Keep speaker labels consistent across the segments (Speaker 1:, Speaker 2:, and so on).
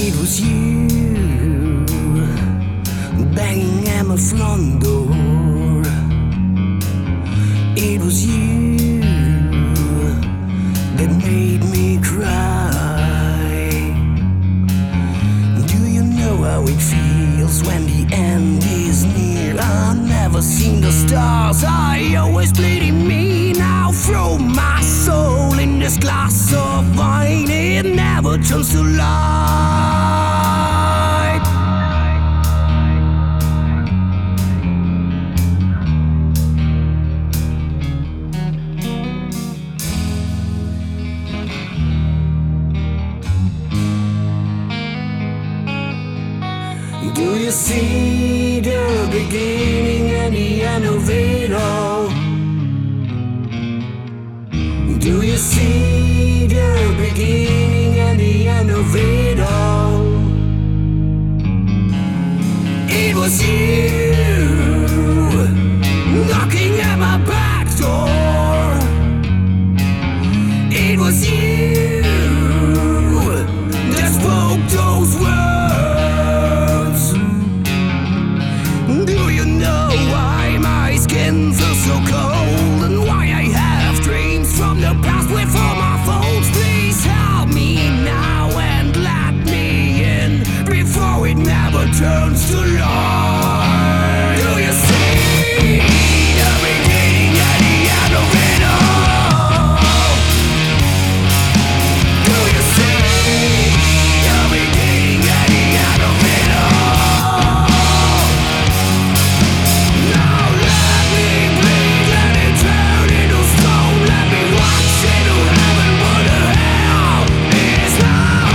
Speaker 1: It was you banging at my front door. It was you that made me cry. Do you know how it feels when the end is near? I've never seen the stars, I always bleed in me. Now throw my soul in this glass of wine, it never turns to light. Do you see the beginning and the end of it all? Do you see the beginning and the end of it all? It was you knocking at my back door. It was you that spoke those words. Do you know why my skin feels so cold, and why I have dreams from the past with all my faults? Please help me now and let me in before it never turns to light. Do you see the beginning and the end of it all? Do you see the beginning and the end of it all? Now let me bleed, let it turn into stone. Let me watch into heaven, what the hell is now?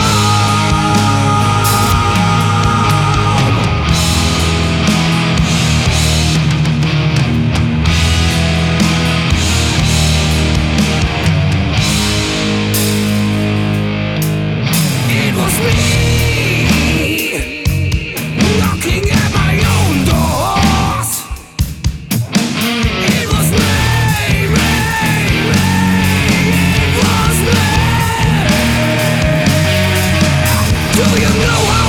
Speaker 1: It was me knocking at my own doors. It was me, it was me. Do you know